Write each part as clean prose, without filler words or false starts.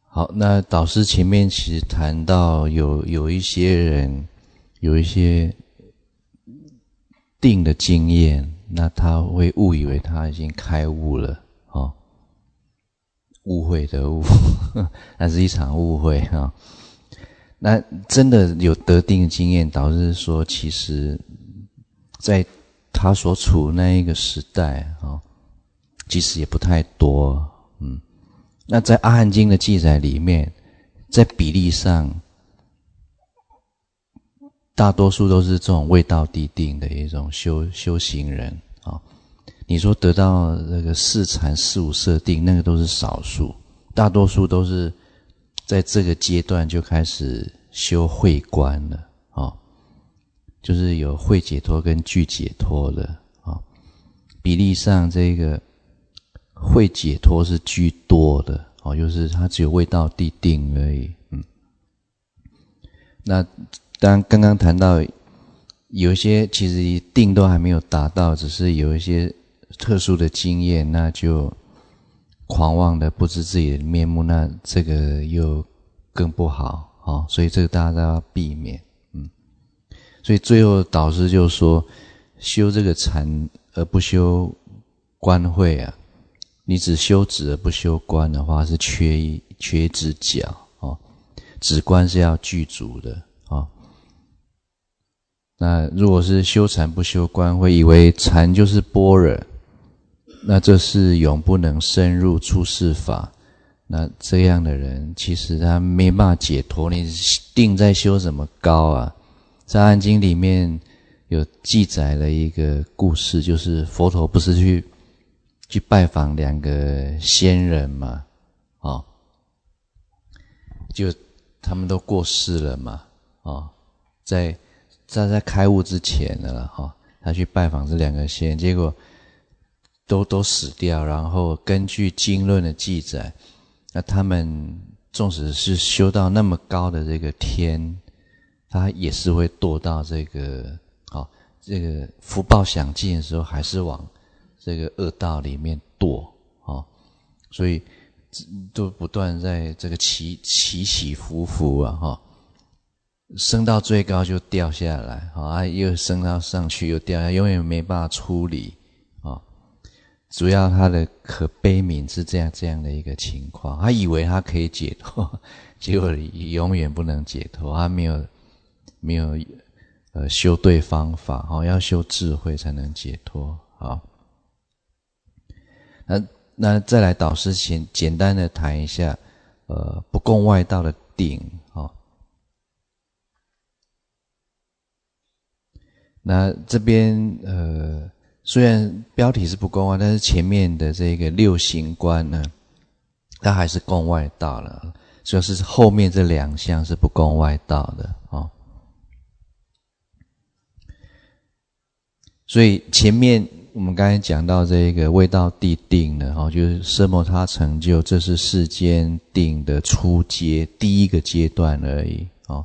好，那导师前面其实谈到有一些人有一些定的经验，那他会误以为他已经开悟了，误会的误，那是一场误会啊。那真的有得定的经验，导师说，其实在他所处那一个时代其实也不太多。那在阿含经的记载里面，在比例上，大多数都是这种未到地定的一种修行人你说得到这个四禅四无色定，那个都是少数，大多数都是在这个阶段就开始修慧观了就是有慧解脱跟具解脱的比例上这个慧解脱是居多的就是它只有未到地定而已。那当然刚刚谈到有一些其实定都还没有达到，只是有一些特殊的经验，那就狂妄的不知自己的面目，那这个又更不好所以这个大家都要避免。所以最后导师就说，修这个禅而不修观慧你只修止而不修观的话，是缺一只脚止观是要具足的那如果是修禅不修观，会以为禅就是般若，那这是永不能深入出世法。那这样的人其实他没办法解脱，你定在修什么高在《阿含经》里面有记载了一个故事，就是佛陀不是去拜访两个仙人嘛就他们都过世了嘛在开悟之前了他去拜访这两个仙人，结果都死掉，然后根据经论的记载，那他们纵使是修到那么高的这个天，他也是会堕到这个福报享尽的时候，还是往这个恶道里面堕所以都不断在这个起起伏伏升到最高就掉下来又升到上去又掉下来，永远没办法出离主要他的可悲悯是这样的一个情况，他以为他可以解脱，结果永远不能解脱，他没有修对方法要修智慧才能解脱。好，那再来导师简单的谈一下不共外道的定那这边虽然标题是不共外，但是前面的这个六行观呢，它还是共外道了，主要是后面这两项是不共外道的所以前面我们刚才讲到这个未到地定呢就是奢摩他成就，这是世间定的初阶，第一个阶段而已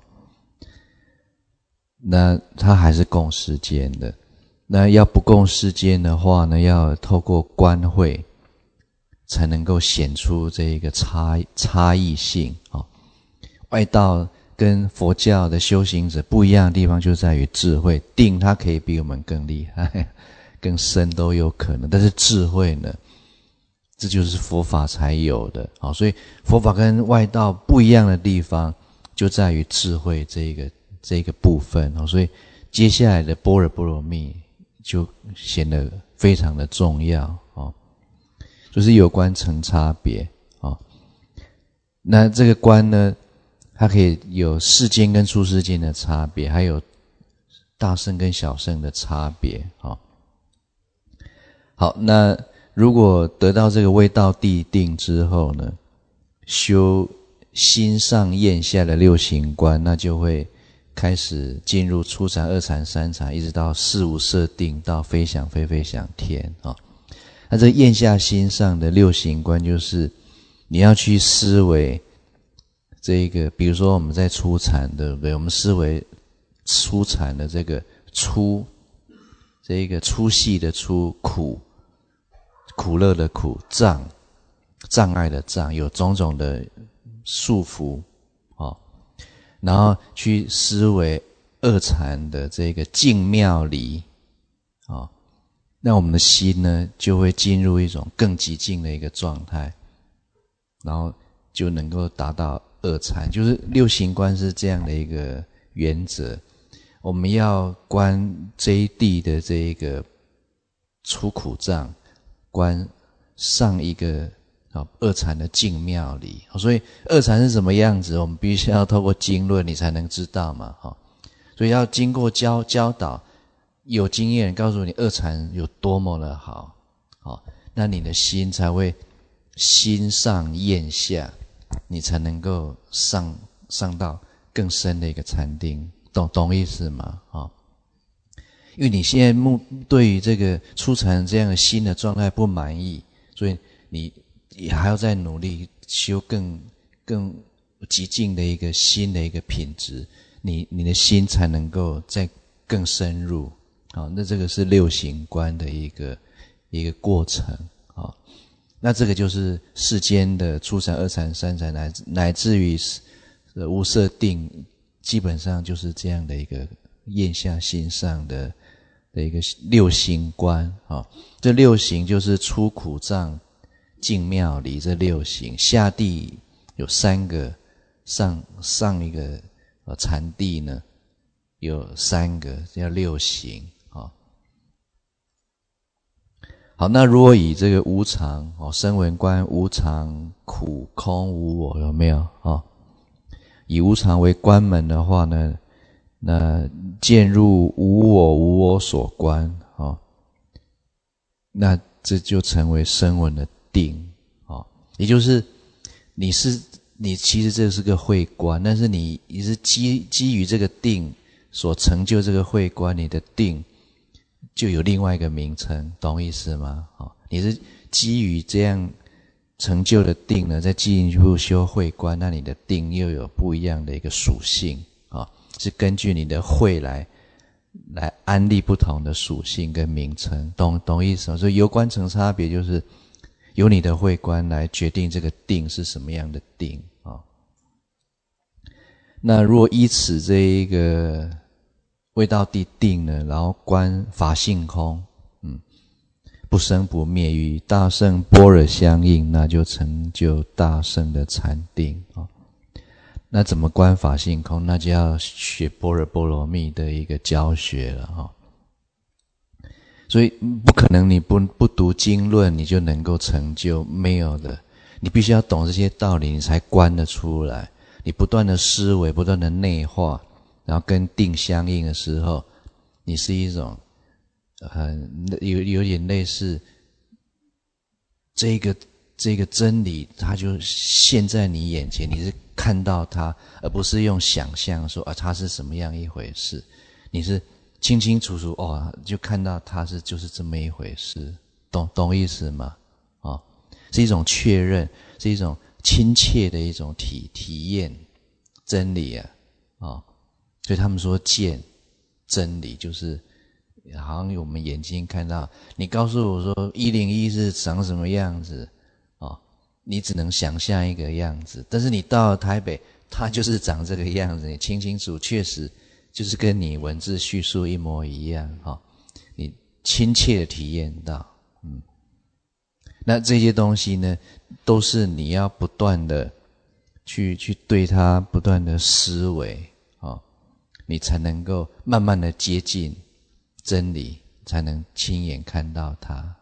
那它还是共世间的。那要不共世间的话呢，要透过观慧才能够显出这个差异性外道跟佛教的修行者不一样的地方就在于智慧，定它可以比我们更厉害更深都有可能，但是智慧呢，这就是佛法才有的所以佛法跟外道不一样的地方就在于智慧这个部分所以接下来的般若波罗蜜就显得非常的重要就是有关成差别那这个观呢，它可以有世间跟出世间的差别，还有大圣跟小圣的差别好，那如果得到这个未到地定之后呢，修心上咽下的六行观，那就会开始进入初禅、二禅、三禅，一直到四无色定，到非想非非想天那这咽下心上的六行观，就是你要去思维这个，比如说我们在初禅，对不对？我们思维初禅的这个粗，这一个粗细的粗，苦乐的苦，障碍的障，有种种的束缚，然后去思维二禅的这个静妙离，那我们的心呢就会进入一种更极静的一个状态，然后就能够达到二禅。就是六行观是这样的一个原则，我们要观这一地的这一个出苦障，观上一个二禅的静妙离。所以二禅是什么样子，我们必须要透过经论你才能知道嘛。所以要经过教导，有经验告诉你二禅有多么的好，那你的心才会心上厌下，你才能够上到更深的一个禅定。懂意思吗？因为你现在对于这个初禅这样的心的状态不满意，所以你还要再努力修更极静的一个心的一个品质，你的心才能够再更深入。那这个是六行观的一个过程。那这个就是世间的初禅、二禅、三禅，乃至于无色定，基本上就是这样的一个咽下心上的一个六行观。这六行就是出苦障、静妙离这六行，下地有三个，上一个禅地呢有三个，叫六行。好，那如果以这个无常声闻观，无常、苦、空、无我，有没有？以无常为观门的话呢，那渐入无我所观，那这就成为声闻的定。也就是你其实这是个慧观，但是你是基于这个定所成就这个慧观，你的定就有另外一个名称，懂意思吗？你是基于这样成就的定呢，再进一步修慧观，那你的定又有不一样的一个属性，是根据你的慧来安立不同的属性跟名称，懂意思吗？所以由观成差别，就是由你的慧观来决定这个定是什么样的定。那如果依此这一个未到地定呢，然后观法性空，不生不灭，与大乘般若相应，那就成就大乘的禅定。那怎么观法性空？那就要学般若波罗蜜的一个教学了。所以不可能你不读经论你就能够成就，没有的。你必须要懂这些道理，你才观得出来。你不断的思维，不断的内化，然后跟定相应的时候，你是一种有点类似这个真理，它就现在你眼前，你是看到它，而不是用想象说它是什么样一回事。你是清清楚楚就看到它就是这么一回事，懂意思吗？是一种确认，是一种亲切的一种体验真理所以他们说见真理就是好像我们眼睛看到，你告诉我说101是长什么样子你只能想象一个样子，但是你到了台北，它就是长这个样子，你清清楚，确实就是跟你文字叙述一模一样你亲切的体验到。那这些东西呢，都是你要不断的去对它不断的思维你才能够慢慢的接近真理，才能亲眼看到它。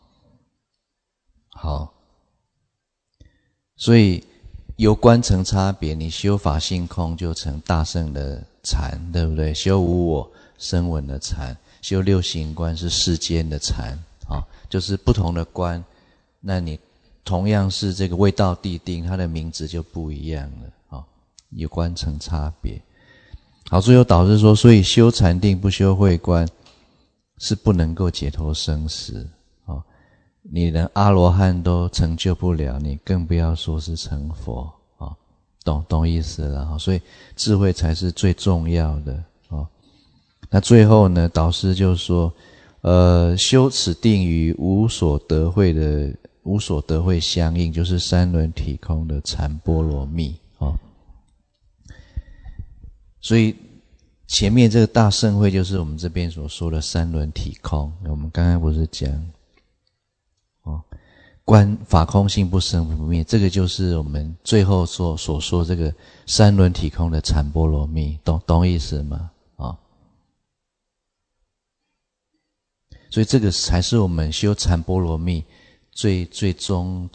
好，所以由观成差别，你修法性空就成大乘的禅，对不对？修无我声闻的禅，修六行观是世间的禅就是不同的观，那你同样是这个未到地定，它的名字就不一样了有观成差别。好，最后导致说，所以修禅定不修慧观是不能够解脱生死你连阿罗汉都成就不了，你更不要说是成佛懂意思了所以智慧才是最重要的那最后呢，导师就说修此定于无所得慧的无所得会相应，就是三轮体空的禅波罗蜜所以前面这个大盛会就是我们这边所说的三轮体空。我们刚刚不是讲观法空性不生不灭，这个就是我们最后所说这个三轮体空的禅波罗蜜，懂意思吗？所以这个才是我们修禅波罗蜜最终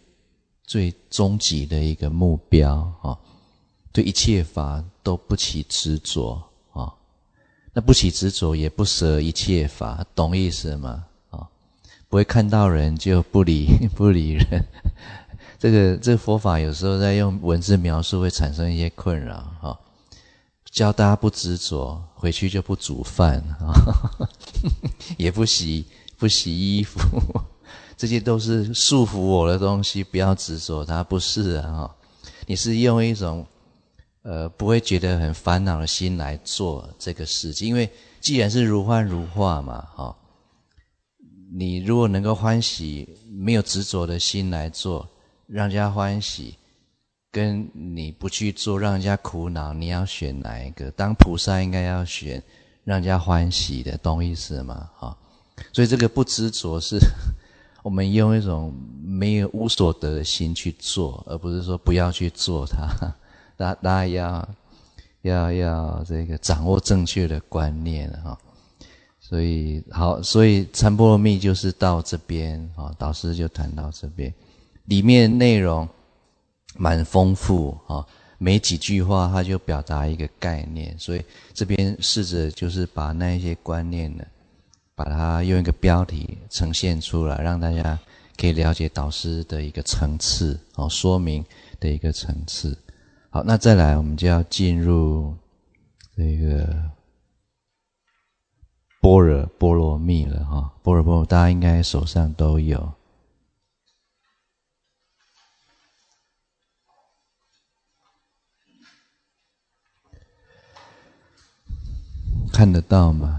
极的一个目标对一切法都不起执着那不起执着也不舍一切法，懂意思吗？不会看到人就不理人这个佛法有时候在用文字描述会产生一些困扰教大家不执着，回去就不煮饭也不洗衣服这些都是束缚我的东西，不要执着它，不是你是用一种不会觉得很烦恼的心来做这个事情，因为既然是如幻如化嘛你如果能够欢喜，没有执着的心来做，让人家欢喜，跟你不去做让人家苦恼，你要选哪一个？当菩萨应该要选让人家欢喜的，懂意思吗？所以这个不执着是我们用一种没有无所得的心去做，而不是说不要去做它。大家要这个掌握正确的观念所以禅波罗蜜就是到这边导师就谈到这边，里面内容蛮丰富每几句话他就表达一个概念，所以这边试着就是把那一些观念呢，把它用一个标题呈现出来，让大家可以了解导师的一个层次说明的一个层次。好，那再来我们就要进入这个般若波罗蜜了般若波罗大家应该手上都有，看得到吗？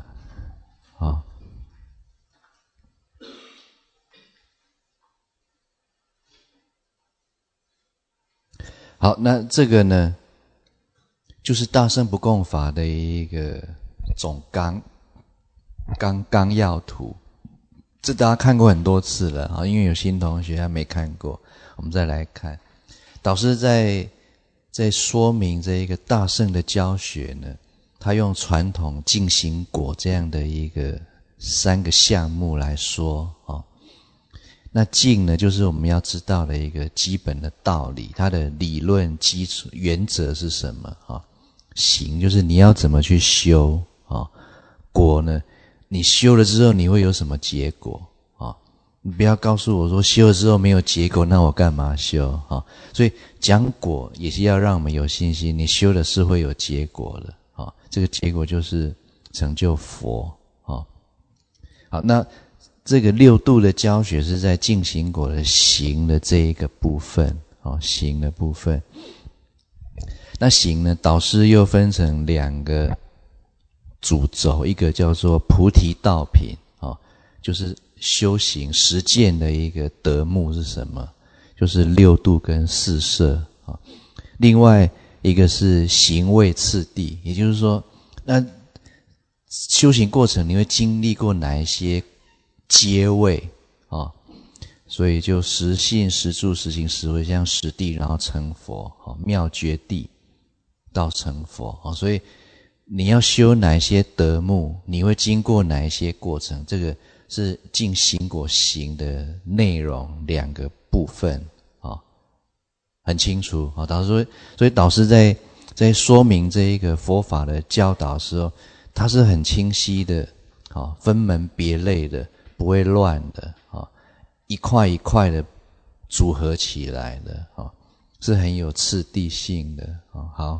好，那这个呢就是大乘不共法的一个总纲要图，这大家看过很多次了因为有新同学还没看过，我们再来看。导师在说明这一个大乘的教学呢，他用传统净行果这样的一个3个项目来说那净呢就是我们要知道的一个基本的道理，它的理论基础原则是什么行就是你要怎么去修果呢，你修了之后你会有什么结果你不要告诉我说修了之后没有结果，那我干嘛修所以讲果也是要让我们有信心，你修的是会有结果的这个结果就是成就佛好，那这个6度的教学是在净行果的行的这一个部分行的部分。那行呢，导师又分成2个主轴，一个叫做菩提道品就是修行实践的一个德目是什么，就是6度跟4摄另外一个是行位次第，也就是说那修行过程你会经历过哪一些阶位所以就实信实住实行实会，像实地然后成佛妙觉地到成佛所以你要修哪一些德目，你会经过哪一些过程，这个是净行果行的内容2个部分很清楚导师说，所以导师在说明这一个佛法的教导的时候，他是很清晰的分门别类的，不会乱的一块一块的组合起来的是很有次第性的好，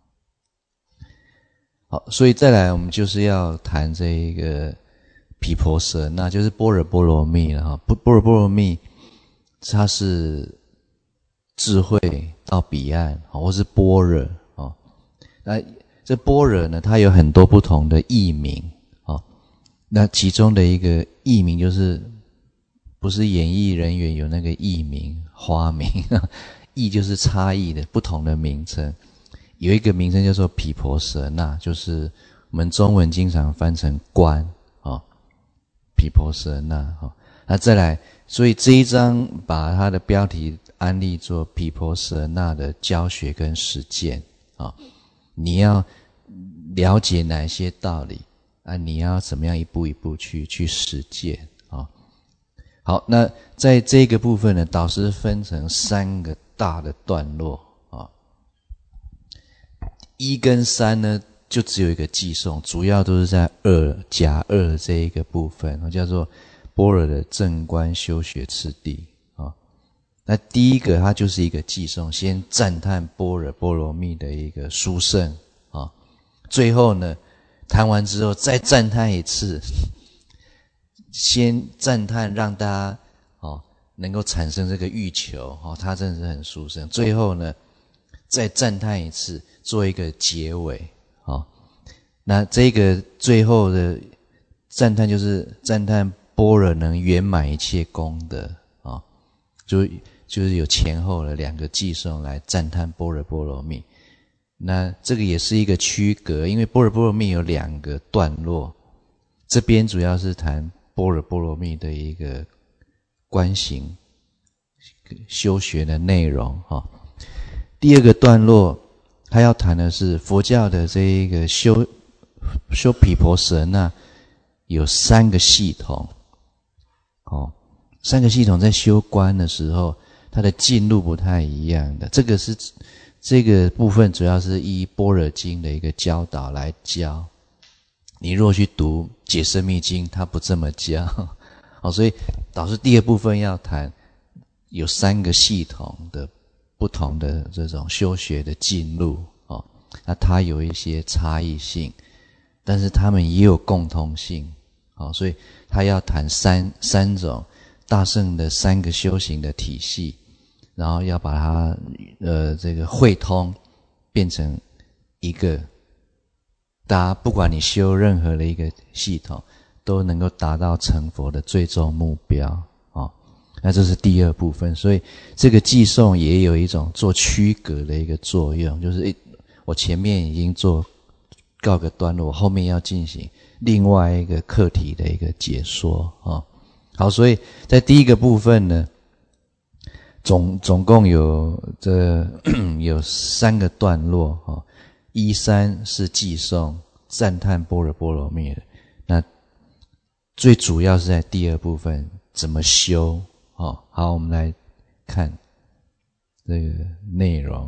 所以再来我们就是要谈这一个毗婆舍那就是般若波罗蜜了般若波罗蜜它是智慧到彼岸或是般若那这般若呢，它有很多不同的译名那其中的一个译名就是不是演艺人员有那个艺名、花名，艺就是差异的不同的名称。有一个名称叫做毗婆舍那，就是我们中文经常翻成观毗婆舍那那再来，所以这一章把它的标题安立做毗婆舍那的教学跟实践你要了解哪些道理你要怎么样一步一步去实践好，那在这个部分呢，导师分成3个大的段落1跟3呢就只有一个寄颂，主要都是在甲2这一个部分叫做般若的正观修学次第那第一个它就是一个寄颂，先赞叹般若波罗蜜的一个殊胜最后呢谈完之后再赞叹一次，先赞叹让大家能够产生这个欲求它真的是很殊胜，最后呢再赞叹一次做一个结尾那这个最后的赞叹就是赞叹般若能圆满一切功德就是有前后的2个寄颂来赞叹般若波罗蜜。那这个也是一个区隔，因为般若波罗蜜有2个段落，这边主要是谈般若波罗蜜的一个观行修学的内容第2个段落他要谈的是佛教的这一个修毗婆舍那有3个系统3个系统在修观的时候它的进路不太一样的，这个部分主要是依般若经的一个教导来教，你若去读解深密经它不这么教所以导师第2部分要谈有3个系统的不同的这种修学的进路那它有一些差异性，但是它们也有共通性所以他要谈三种大乘的3个修行的体系，然后要把它这个汇通变成一个大家不管你修任何的一个系统都能够达到成佛的最终目标那这是第2部分，所以这个寄颂也有一种做区隔的一个作用，就是我前面已经告个段落，后面要进行另外一个课题的一个解说好，所以在第1个部分呢总共有3个段落1、3是寄颂赞叹般若波罗蜜的，那最主要是在第2部分怎么修好，我们来看这个内容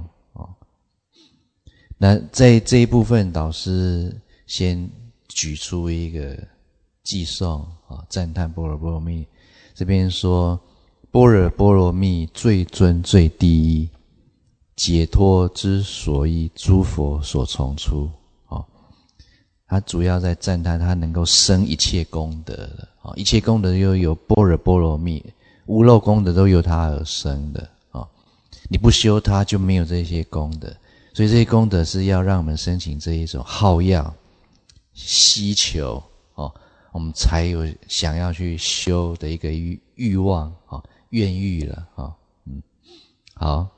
那在这一部分导师先举出一个寄颂赞叹般若波罗蜜，这边说般若波罗蜜最尊最第一，解脱之所依，诸佛所从出他主要在赞叹他能够生一切功德的一切功德又有般若波罗蜜，无漏功德都由他而生的你不修它就没有这些功德，所以这些功德是要让我们申请这一种好要希求我们才有想要去修的一个欲望愿欲了好，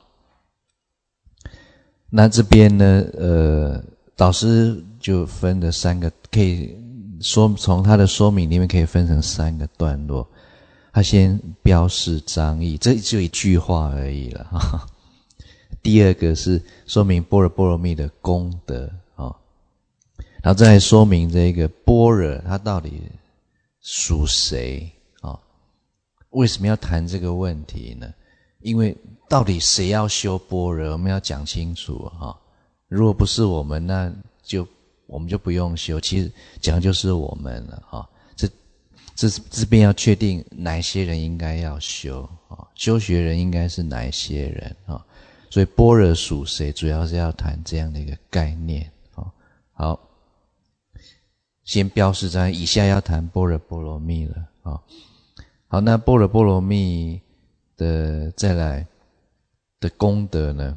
那这边呢导师就分了3个，可以说从他的说明里面可以分成3个段落。他先标示章义，这就一句话而已了第2个是说明般若波罗蜜的功德然后再来说明这个般若它到底属谁为什么要谈这个问题呢？因为到底谁要修般若，我们要讲清楚如果不是我们，那我们就不用修，其实讲的就是我们了这边要确定哪些人应该要修修学人应该是哪一些人所以般若属谁主要是要谈这样的一个概念好，先标示在以下要谈般若波罗蜜了好，那般若波罗蜜的再来的功德呢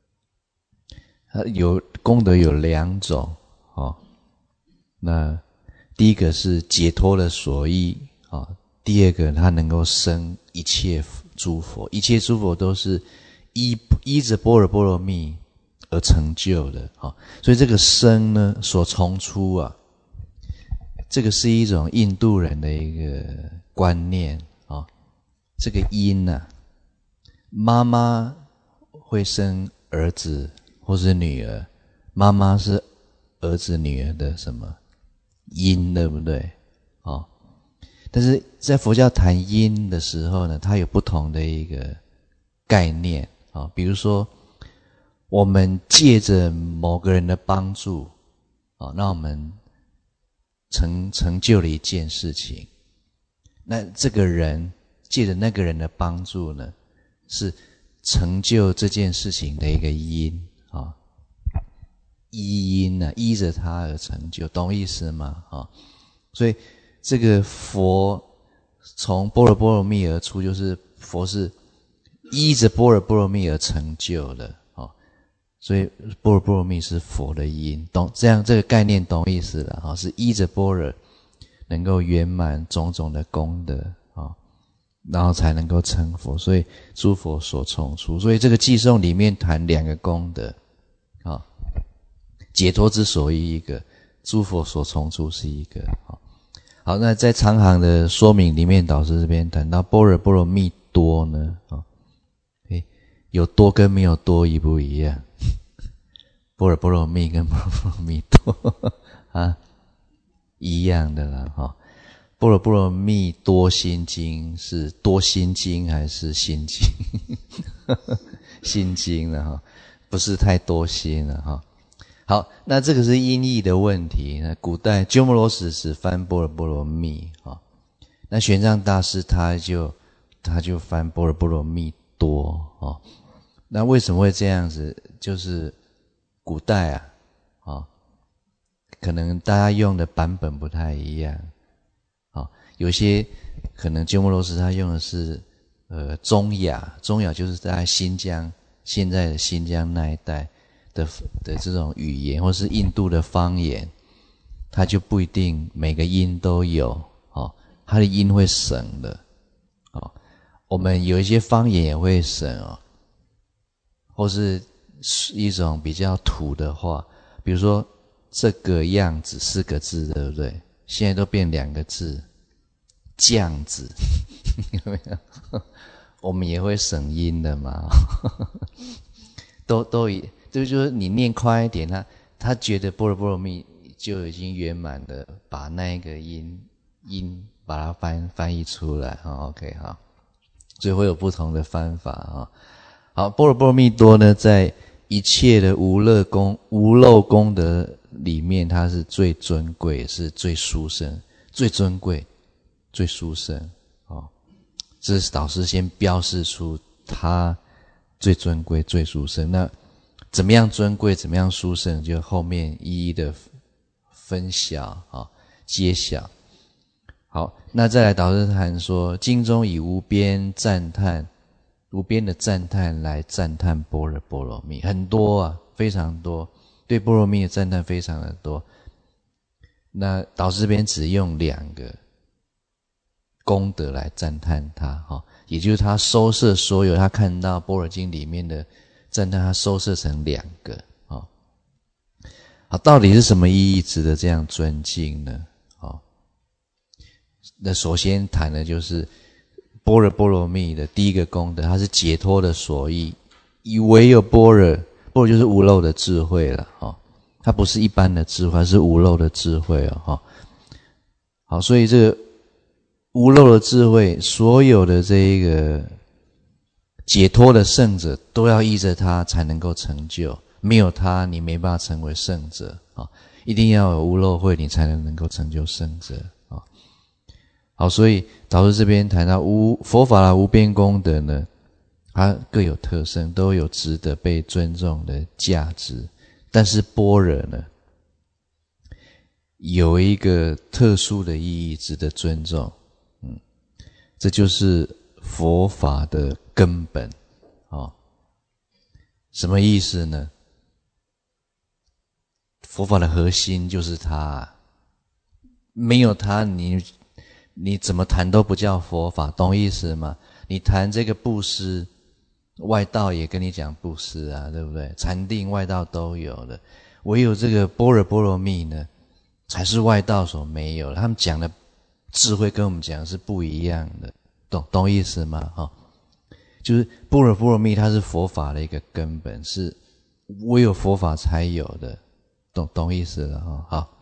功德有2种那第一个是解脱的所依第二个，他能够生一切诸佛，一切诸佛都是依着般若波罗蜜而成就的。所以这个生呢，所从出啊，这个是一种印度人的一个观念。这个因啊，妈妈会生儿子或是女儿，妈妈是儿子女儿的什么因，对不对？但是在佛教谈因的时候呢，它有不同的一个概念。比如说我们借着某个人的帮助，那我们成就了一件事情，那这个人借着那个人的帮助呢，是成就这件事情的一个因。依因啊，依着它而成就，懂意思吗？所以这个佛从般若波罗蜜而出，就是佛是依着般若波罗蜜而成就的。所以般若波罗蜜是佛的因，懂这样这个概念懂意思了。是依着般若能够圆满种种的功德，然后才能够成佛，所以诸佛所从出。所以这个偈颂里面谈两个功德，解脱之所依一个，诸佛所从出是一个。好，那在长行的说明里面，导师这边谈到般若波罗蜜多呢，有多跟没有多一不一样？般若波罗蜜跟般若波罗蜜多一样的啦。般若波罗蜜多心经是多心经还是心经？心经了不是太多心了好，那这个是音译的问题。那古代鸠摩罗什只翻般若波罗蜜那玄奘大师他就翻般若波罗蜜多那为什么会这样子？就是古代可能大家用的版本不太一样。有些可能鸠摩罗什他用的是中雅就是在新疆，现在的新疆那一带的这种语言，或是印度的方言，它就不一定每个音都有它的音会省的我们有一些方言也会省或是一种比较土的话，比如说这个样子4个字，对不对？现在都变2个字，这样子有没有？我们也会省音的嘛就是你念快一点，他觉得般若波罗蜜就已经圆满的把那一个音把它翻译出来OK 好，所以会有不同的翻法好，般若波罗蜜多呢，在一切的无漏功德里面，它是最尊贵，是最殊胜，最尊贵，最殊胜这是导师先标示出它最尊贵、最殊胜。那怎么样尊贵，怎么样殊胜，就后面一一的分晓揭晓。好，那再来导师谈说，经中以无边的赞叹来赞叹般若波罗蜜，很多非常多，对般若蜜的赞叹非常的多。那导师这边只用2个功德来赞叹它也就是他收摄所有他看到般若经里面的赞叹，他收摄成2个好，到底是什么意义值得这样尊敬呢？那首先谈的就是般若波罗蜜的第一个功德，它是解脱的所依，以唯有般若就是无漏的智慧了它不是一般的智慧，它是无漏的智慧好，所以这个无漏的智慧，所有的这一个解脱的圣者都要依着它才能够成就，没有它你没办法成为圣者一定要有无漏慧，你才能够成就圣者好，所以导师这边谈到佛法的无边功德呢，它各有特色，都有值得被尊重的价值。但是般若呢，有一个特殊的意义值得尊重，这就是佛法的根本什么意思呢？佛法的核心就是它没有它，你你怎么谈都不叫佛法，懂意思吗？你谈这个布施，外道也跟你讲布施啊，对不对？禅定外道都有的，唯有这个般若波罗蜜呢，才是外道所没有的。他们讲的智慧跟我们讲的是不一样的，懂意思吗？就是般若波罗蜜，它是佛法的一个根本，是唯有佛法才有的，懂意思了哈。好，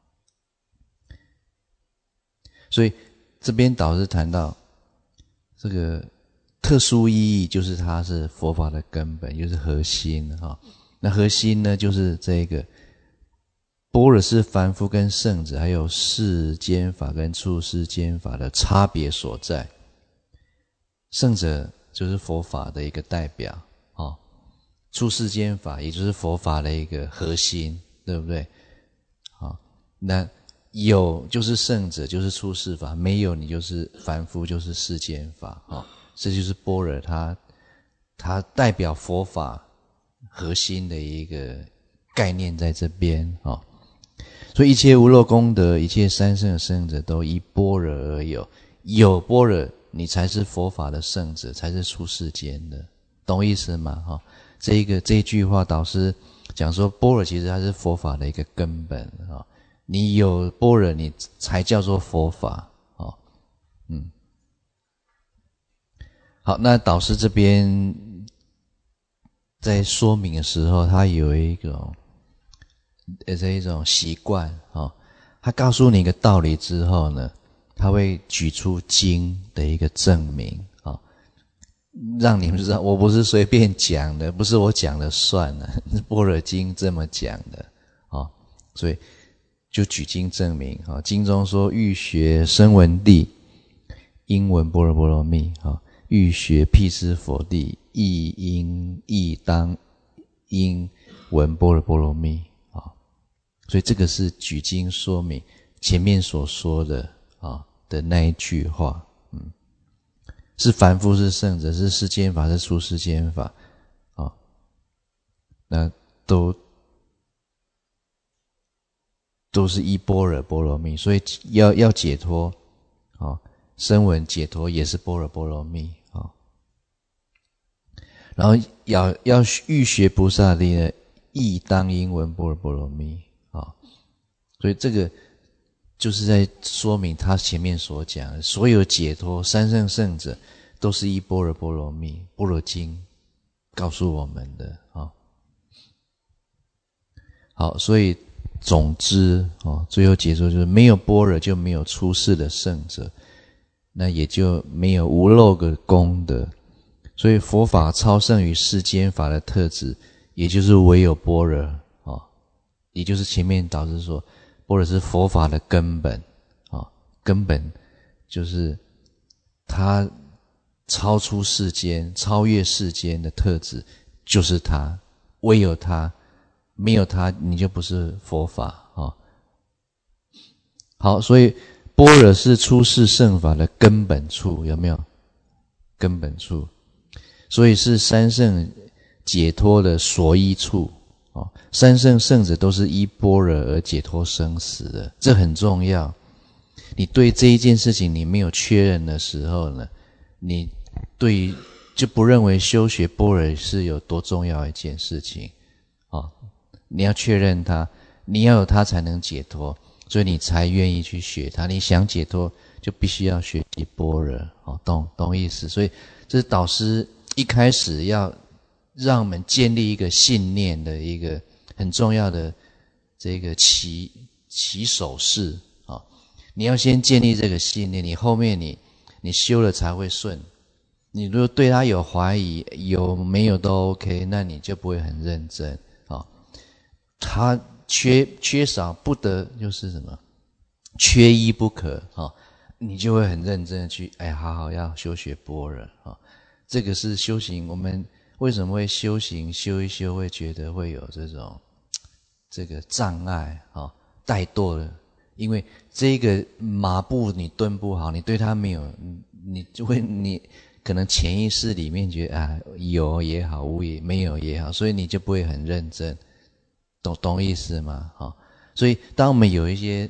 所以这边导师谈到这个特殊意义，就是它是佛法的根本，就是核心哈。那核心呢，就是这个般若是凡夫跟圣者，还有世间法跟出世间法的差别所在。圣者就是佛法的一个代表，出世间法也就是佛法的一个核心，对不对？那有就是圣者，就是出世法；没有你就是凡夫，就是世间法。这就是般若，它代表佛法核心的一个概念在这边。所以一切无漏功德，一切三圣圣者都依般若而有，有般若你才是佛法的圣者，才是出世间的，懂意思吗？这一句话导师讲说，般若其实它是佛法的一个根本。你有般若，你才叫做佛法。好，那导师这边在说明的时候，他有一种习惯，他告诉你一个道理之后呢，他会举出经的一个证明，让你们知道我不是随便讲的，不是我讲了算了，是般若经这么讲的，所以就举经证明。经中说欲学声闻地，应闻般若波罗蜜，欲学辟支佛地，亦当应闻般若波罗蜜。所以这个是举经说明前面所说的的那一句话。是凡夫是圣者，是世间法是出世间法，那都是依般若波罗蜜，所以要解脱，声闻解脱也是般若波罗蜜。然后要欲学菩萨地呢，亦当应闻般若波罗蜜。所以这个就是在说明他前面所讲的所有解脱三圣圣者都是依般若波罗蜜，般若经告诉我们的。好，所以总之最后结束就是没有般若就没有出世的圣者，那也就没有无漏的功德。所以佛法超胜于世间法的特质，也就是唯有般若，也就是前面导师说般若是佛法的根本，根本就是它超出世间、超越世间的特质，就是它，唯有它，没有它你就不是佛法。好，所以般若是出世圣法的根本处，有没有？根本处，所以是三圣解脱的所依处。三圣圣者都是依般若而解脱生死的，这很重要。你对这一件事情你没有确认的时候呢，你对于就不认为修学般若是有多重要一件事情。你要确认它，你要有它才能解脱，所以你才愿意去学它。你想解脱就必须要学习般若，懂意思？所以这是导师一开始要让我们建立一个信念的一个很重要的这个起手式。你要先建立这个信念，你后面你修了才会顺。你如果对他有怀疑，有没有都 OK， 那你就不会很认真。他缺少不得就是什么，缺一不可，你就会很认真的去好好要修学般若。这个是修行，我们为什么会修行修一修会觉得会有这个障碍怠惰的？因为这个马步你蹲不好，你对它没有，你可能潜意识里面觉得有也好，无也没有也好，所以你就不会很认真，懂意思吗？所以当我们有一些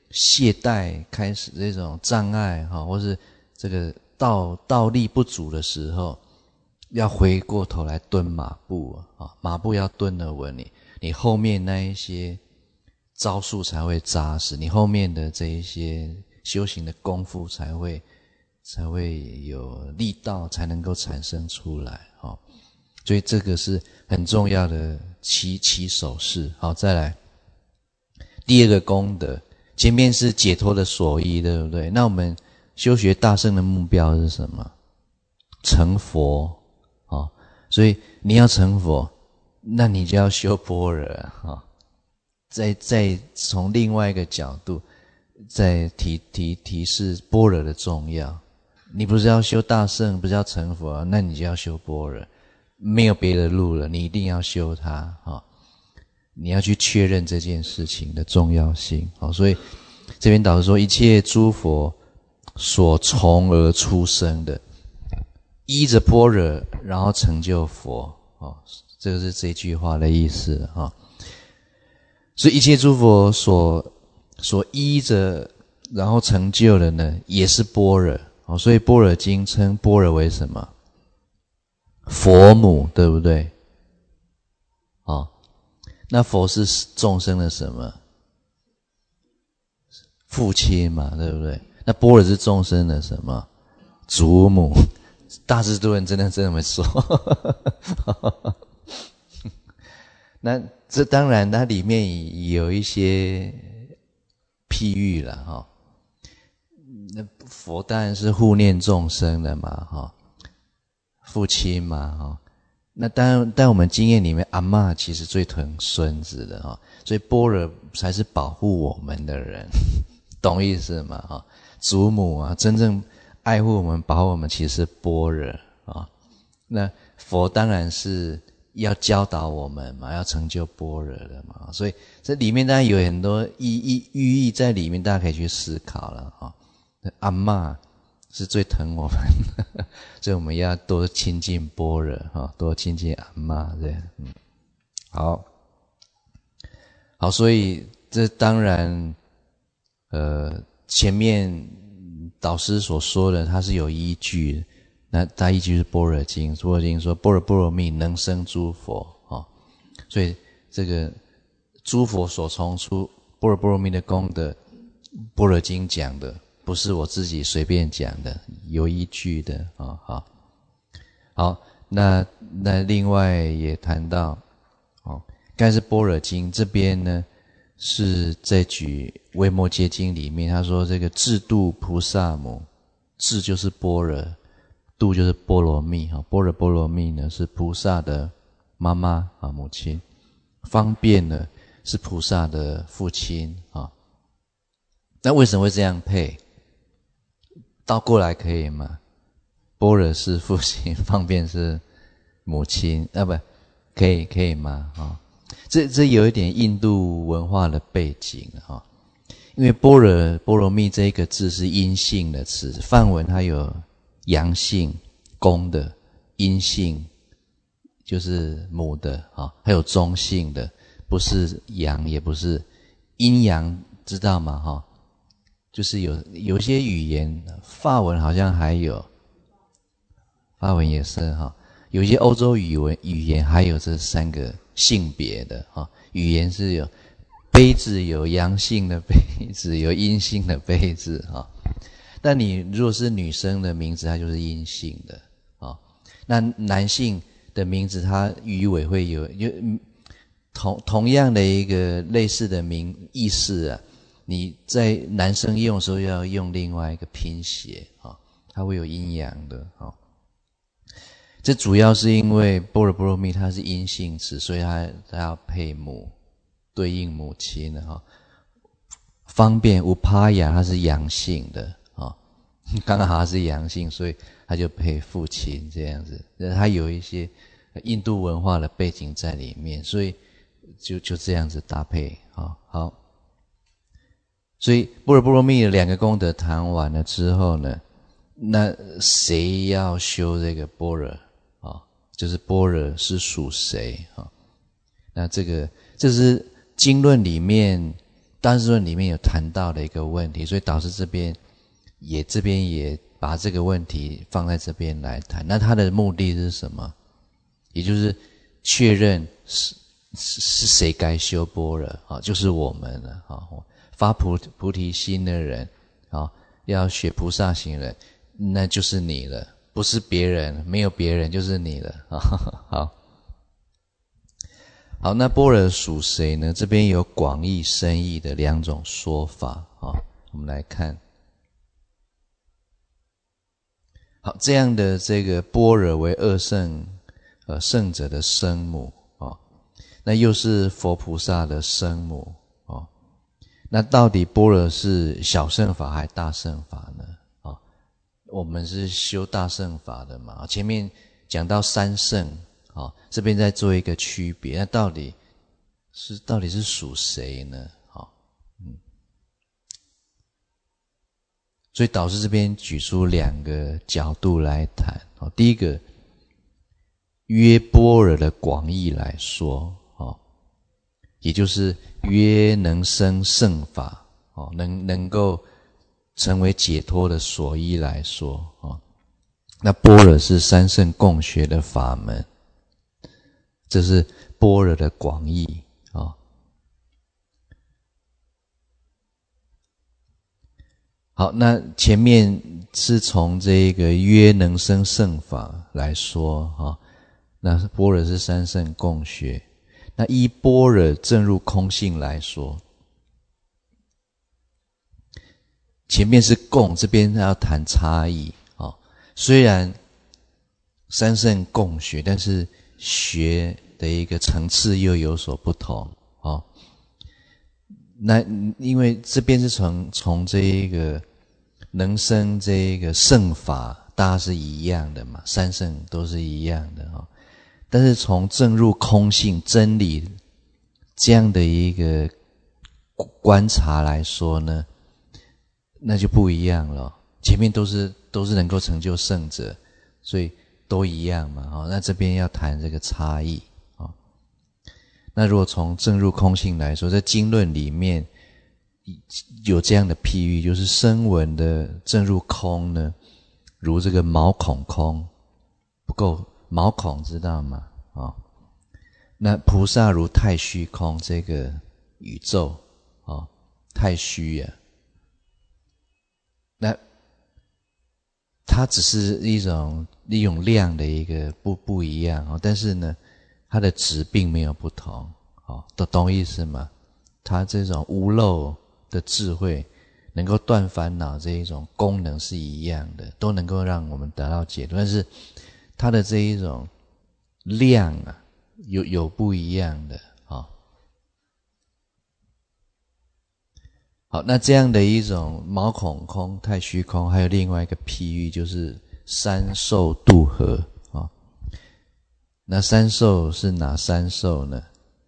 懈怠，开始这种障碍或是这个道力不足的时候，要回过头来蹲马步马步要蹲得稳，你后面那一些招数才会扎实，你后面的这一些修行的功夫才会有力道，才能够产生出来所以这个是很重要的起手式。好，再来第二个功德，前面是解脱的所依，对不对？那我们修学大乘的目标是什么？成佛所以你要成佛，那你就要修般若再从另外一个角度再提示般若的重要。你不是要修大乘，不是要成佛那你就要修般若，没有别的路了，你一定要修它你要去确认这件事情的重要性所以这边导师说，一切诸佛所从而出生的，依着般若然后成就佛这个是这句话的意思所以一切诸佛所依着然后成就的呢，也是般若所以般若经称般若为什么？佛母，对不对？那佛是众生的什么？父亲嘛，对不对？那般若是众生的什么？祖母。大智度论真的这么说那这当然它里面有一些譬喻啦那佛当然是护念众生的嘛父亲嘛那但我们经验里面，阿嬷其实最疼孙子的所以般若才是保护我们的人懂意思吗祖母真正爱护我们保护我们其实是般若那佛当然是要教导我们嘛，要成就般若的嘛，所以这里面当然有很多寓意在里面，大家可以去思考了阿嬷是最疼我们的所以我们要多亲近般若多亲近阿嬷这样好，所以这当然前面导师所说的它是有依据的，那它依据是般若经，般若经说般若波罗蜜能生诸佛所以这个诸佛所从出般若波罗蜜的功德，般若经讲的，不是我自己随便讲的，有依据的好，那另外也谈到刚才是般若经这边呢，是在举维摩诘经里面，他说这个智度菩萨母，智就是般若，度就是波罗蜜般若波罗蜜呢是菩萨的妈妈母亲，方便呢是菩萨的父亲那为什么会这样配？倒过来可以吗？般若是父亲，方便是母亲不可以吗这有一点印度文化的背景因为般若波罗蜜这一个字是阴性的词，梵文它有阳性公的，阴性就是母的还有中性的，不是阳也不是阴阳，知道吗就是有一些语言，法文好像还有，法文也是有一些欧洲语言还有这三个性别的语言是有杯子，有阳性的杯子，有阴性的杯子但你如果是女生的名字，它就是阴性的那男性的名字，它语尾会有同样的一个类似的意思你在男生用的时候要用另外一个拼写它会有阴阳的这主要是因为般若波罗蜜它是阴性词，所以它要配母，对应母亲的方便无帕雅它是阳性的刚好它是阳性，所以它就配父亲这样子，它有一些印度文化的背景在里面，所以就这样子搭配好，所以般若波罗蜜的两个功德谈完了之后呢，那谁要修这个般若就是般若是属谁那这是经论里面大智论里面有谈到的一个问题，所以导师这边也把这个问题放在这边来谈。那他的目的是什么？也就是确认是谁该修般若，就是我们了。发菩提心的人，要学菩萨行人，那就是你了，不是别人，没有别人，就是你了。好，那般若属谁呢？这边有广义深义的两种说法。我们来看。好，这样的这个般若为二圣圣者的生母，那又是佛菩萨的生母，那到底般若是小乘法还是大乘法呢？我们是修大乘法的嘛，前面讲到三圣，这边再做一个区别，那到底是属谁呢？所以导师这边举出两个角度来谈。第一个，约般若的广义来说，也就是约能生圣法，能够成为解脱的所依来说，那般若是三圣共学的法门，这是般若的广义。好，那前面是从这个约能生圣法来说，那般若是三圣共学。那依般若证入空性来说，前面是共，这边要谈差异。虽然三圣共学，但是学的一个层次又有所不同。那因为这边是从这一个能生这一个圣法，大家是一样的嘛，三圣都是一样的。但是从证入空性真理这样的一个观察来说呢，那就不一样了。前面都是能够成就圣者，所以都一样嘛。那这边要谈这个差异。那如果从证入空性来说，在经论里面有这样的譬喻，就是声闻的证入空呢，如这个毛孔空，不够毛孔知道吗？那菩萨如太虚空，这个宇宙太虚啊，那它只是一种量的一个不一样，但是呢它的质并没有不同，懂意思吗？它这种无漏的智慧能够断烦恼，这一种功能是一样的，都能够让我们得到解脱，但是它的这一种量啊有不一样的。好，那这样的一种毛孔空、太虚空，还有另外一个譬喻，就是三受度合。那三受是哪三受呢？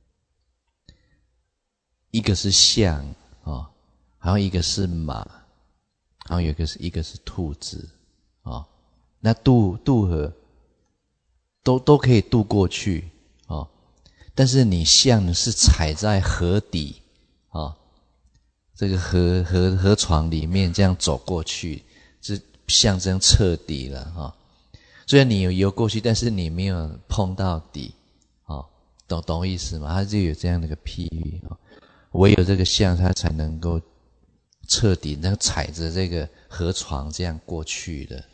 一个是象，好像一个是马，好像一个是兔子。那渡河都可以渡过去，但是你象是踩在河底，这个河床里面这样走过去，是象征彻底了。虽然你有游过去，但是你没有碰到底，懂意思吗？它就有这样的一个譬喻，唯有这个象它才能够彻底能踩着这个河床这样过去的。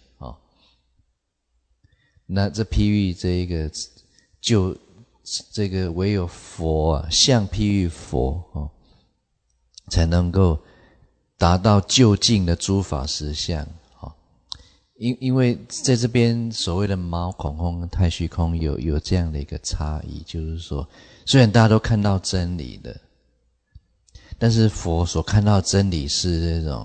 那这譬喻这一个就这个唯有佛象譬喻佛，才能够达到究竟的诸法实相。因为在这边所谓的毛孔空跟太虚空有这样的一个差异，就是说虽然大家都看到真理的，但是佛所看到真理是这种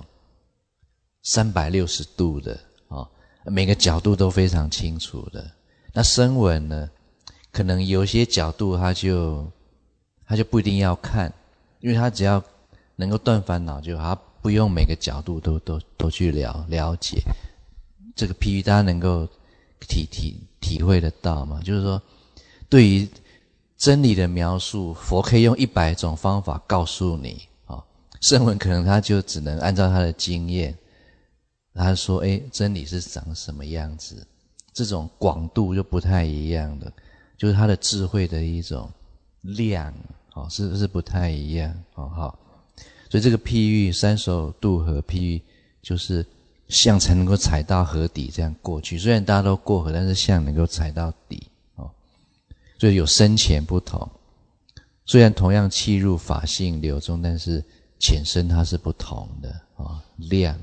360度的，每个角度都非常清楚的。那声闻呢，可能有些角度他就不一定要看，因为他只要能够断烦恼就好，他不用每个角度都去了解。这个譬喻大家能够体会得到吗？就是说对于真理的描述，佛可以用100种方法告诉你， 声闻可能他就只能按照他的经验，他说真理是长什么样子，这种广度就不太一样的，就是他的智慧的一种量是不太一样好，所以这个譬喻三手渡河譬喻就是象才能够踩到河底这样过去，虽然大家都过河，但是象能够踩到底所以有深浅不同，虽然同样契入法性流中，但是浅深它是不同的量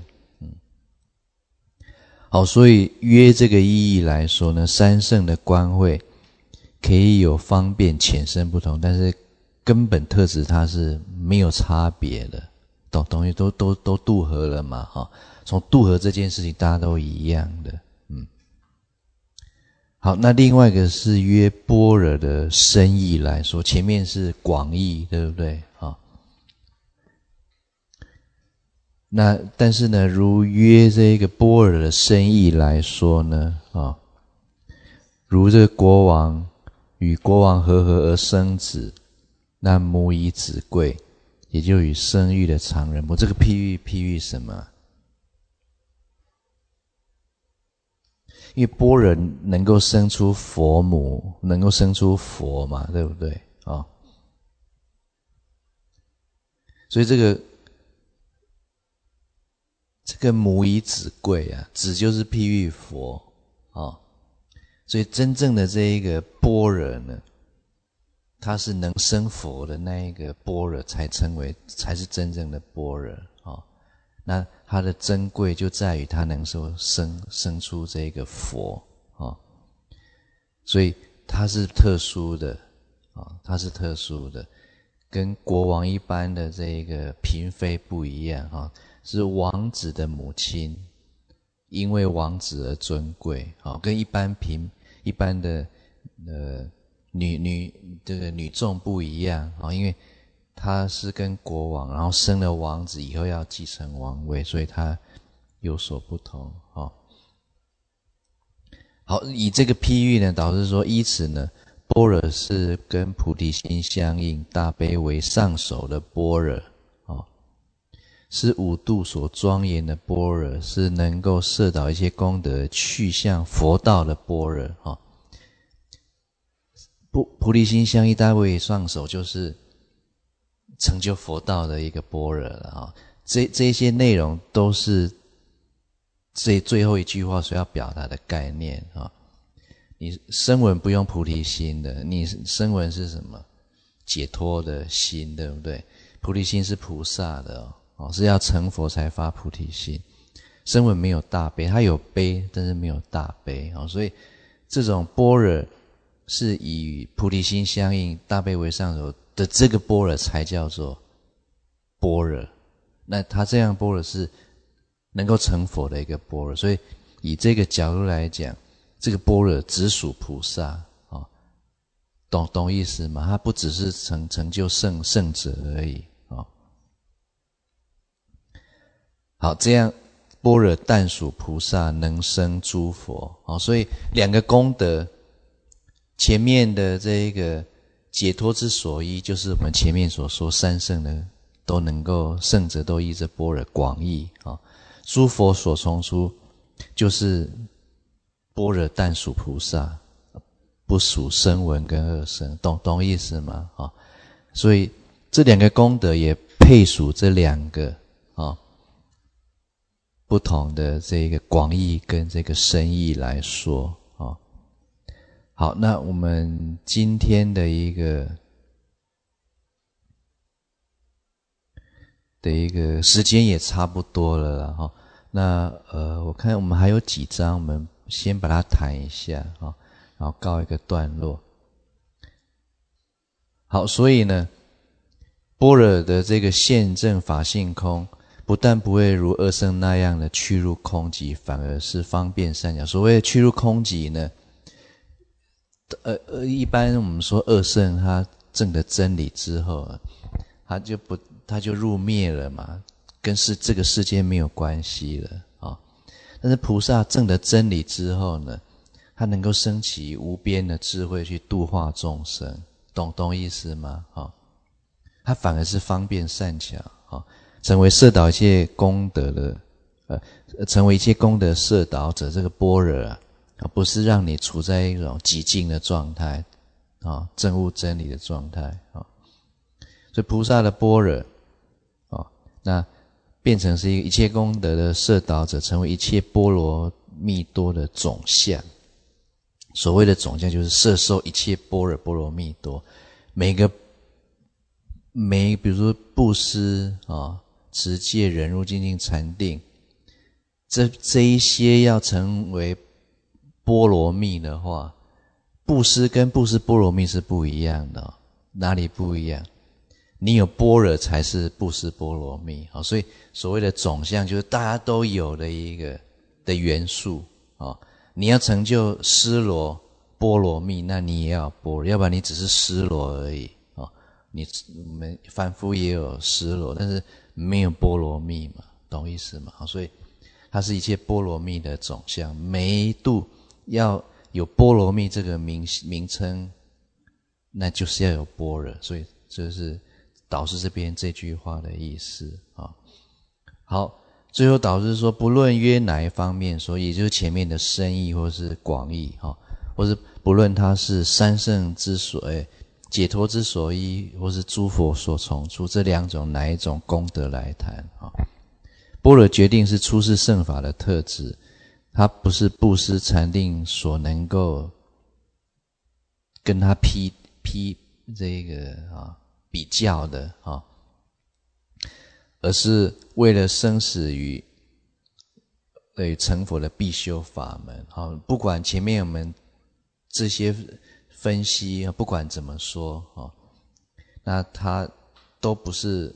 好，所以约这个意义来说呢，三圣的观慧可以有方便浅深不同，但是根本特质它是没有差别的，等于都渡河了嘛从渡河这件事情大家都一样的好，那另外一个是约般若的深义来说，前面是广义对不对那但是呢，如约这个般若的深义来说呢如这个国王与国王和合而生子，那母以子贵，也就与生育的常人母，这个譬喻什么？因为般若能够生出佛母，能够生出佛嘛，对不对所以这个母以子贵子就是譬喻佛所以真正的这一个般若呢，它是能生佛的那一个般若才是真正的般若那它的珍贵就在于它能够生出这个佛所以它是特殊的它是特殊的，跟国王一般的这个嫔妃不一样是王子的母亲，因为王子而尊贵跟一般的女众不一样因为他是跟国王，然后生了王子以后要继承王位，所以他有所不同好，以这个譬喻呢，导致说依此呢，般若是跟菩提心相应，大悲为上首的般若是五度所庄严的般若，是能够摄导一切功德去向佛道的般若菩提心相应，大悲为上首，就是成就佛道的一个般若了这些内容都是最后一句话所要表达的概念你声闻不用菩提心的，你声闻是什么？解脱的心，对不对？菩提心是菩萨的是要成佛才发菩提心。声闻没有大悲，它有悲，但是没有大悲所以这种般若是以菩提心相应，大悲为上首的这个般若才叫做般若。那他这样般若是能够成佛的一个般若，所以以这个角度来讲，这个般若只属菩萨懂意思吗？他不只是成就圣者而已好，这样般若但属菩萨，能生诸佛所以两个功德，前面的这一个解脱之所依，就是我们前面所说三圣的都能够，圣者都依着般若广义诸佛所从出，就是般若但属菩萨，不属声闻跟二圣，懂意思吗所以这两个功德也配属这两个不同的这个广义跟这个深义来说好，那我们今天的一个时间也差不多了啦那我看我们还有几章，我们先把它谈一下然后告一个段落。好，所以呢，般若的这个现证法性空，不但不会如二圣那样的去入空寂，反而是方便善巧。所谓的去入空寂呢，一般我们说二圣他证的真理之后他就入灭了嘛，跟这个世界没有关系了但是菩萨证的真理之后呢，他能够升起无边的智慧去度化众生，懂意思吗他反而是方便善巧成为摄导一切功德的成为一切功德摄导者，这个般若啊，不是让你处在一种寂静的状态啊，证悟真理的状态啊。所以菩萨的般若啊，那变成是一个一切功德的摄导者，成为一切波罗蜜多的总相。所谓的总相就是摄受一切般若波罗蜜多，比如说布施啊、持戒、忍辱、精进、禅定，这一些要成为波罗蜜的话，布施跟布施波罗蜜是不一样的。哪里不一样？你有般若才是布施波罗蜜。所以所谓的总相就是大家都有的一个的元素。你要成就尸罗波罗蜜，那你也要般若，要不然你只是尸罗而已。我们凡夫也有尸罗，但是没有波罗蜜嘛，懂意思吗？所以它是一切波罗蜜的总相，每一度要有波罗蜜这个名称，那就是要有般若。所以这是导师这边这句话的意思。好，最后导师说，不论约哪一方面，所以就是前面的深义或是广义，或是不论它是三圣之所解脱之所依，或是诸佛所从出，这两种哪一种功德来谈。般若决定是出世圣法的特质，它不是布施禅定所能够跟它这个比较的而是为了生死与成佛的必修法门。不管前面我们这些分析，不管怎么说那它都不是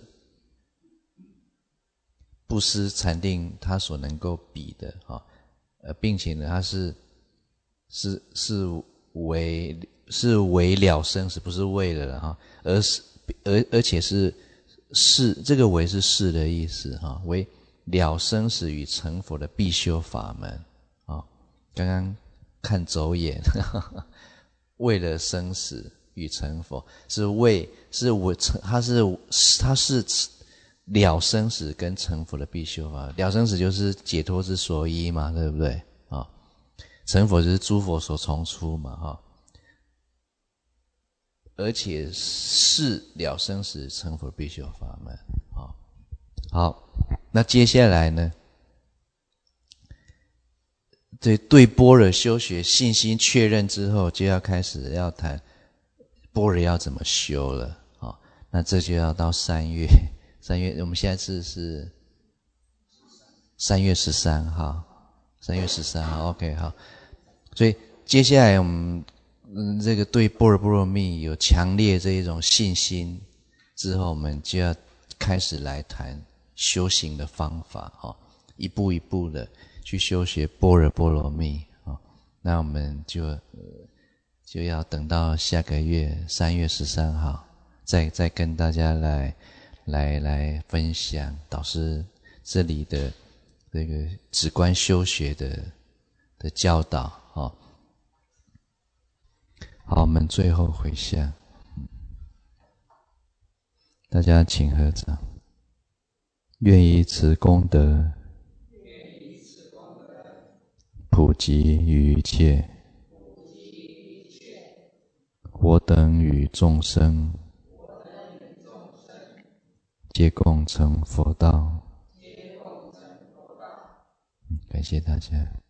布施禅定它所能够比的并且呢，它是为了生死，不是为了而且是这个为是是的意思为了生死与成佛的必修法门刚刚看走眼为了生死与成佛，它是了生死跟成佛的必修法。了生死就是解脱之所依嘛，对不对成佛就是诸佛所从出嘛而且是了生死成佛必修法门。好，那接下来呢，对般若修学信心确认之后，就要开始要谈般若要怎么修了。那这就要到3月，我们现在是3月13号，3月13号 OK 好。所以接下来我们这个对般若波罗蜜有强烈这一种信心之后，我们就要开始来谈修行的方法一步一步的去修学般若波罗蜜那我们就要等到下个月3月13号再跟大家来分享导师这里的这个止观修学的教导好，我们最后回向，大家请合掌。愿以此功德普及于一切我等与众生皆共成佛道。感谢大家。